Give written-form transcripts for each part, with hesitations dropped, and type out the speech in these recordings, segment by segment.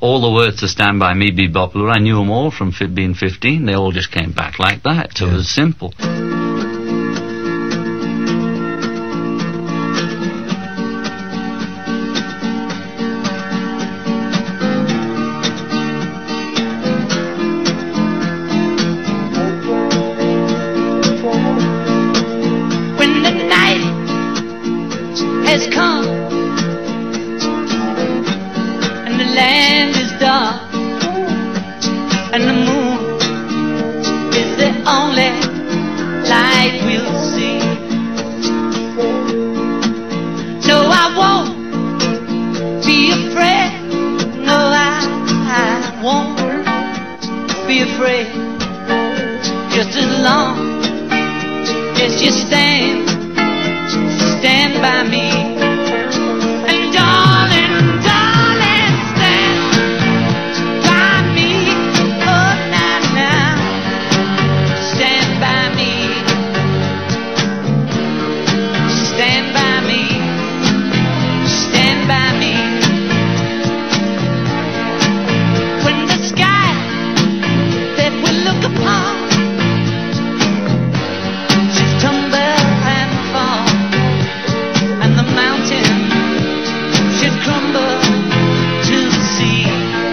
all the words to Stand By Me, Bebop Lou, I knew them all from being 15. They all just came back like that. So it was simple. When the night has come and the land is dark and the moon is the only light we'll see. No, I won't be afraid. No, I won't be afraid. Just as long as you stand by me. And darling, darling, stand by me. Oh, now, now, stand by me. Stand by me. Stand by me. When the sky that we look upon should tumble and fall, and the mountain should crumble to the sea,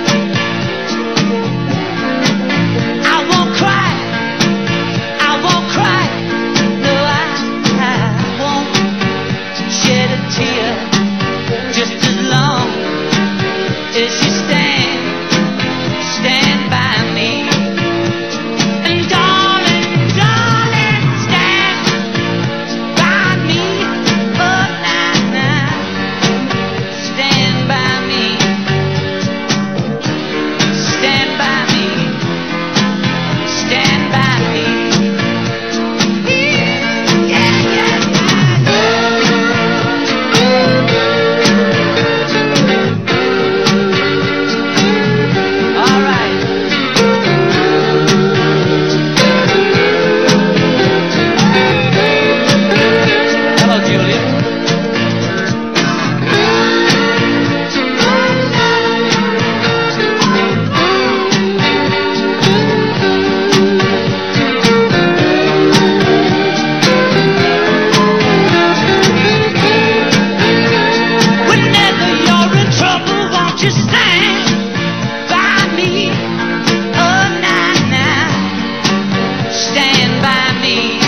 I won't cry, I won't cry, no, I won't shed a tear, just as long as you stand by me. And darling, darling, stand by me. Oh, now, now, stand by me. Stand by me. Stand by me. Yeah, yeah, yeah. All right. Hello, Julia. Whenever you're in trouble, won't you stand by me? Oh, nah, nah, stand by me.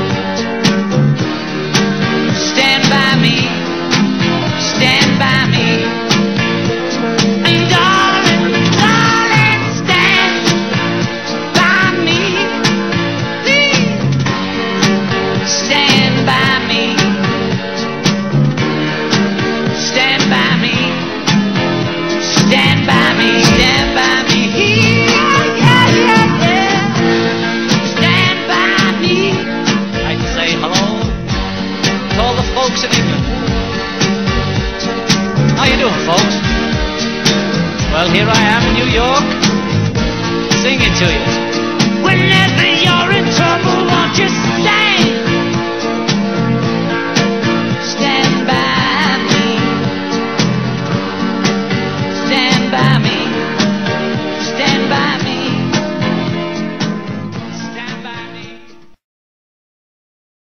Stand by me. Stand by me. And darling, darling, stand by me. Please, stand by me. Stand by me. Stand by me. Stand by me. Yeah, yeah, yeah, yeah. Stand by me. I'd like to say hello to all the folks in England. How you doing, folks? Well, here I am in New York, singing to you. Whenever you're in trouble, won't you stand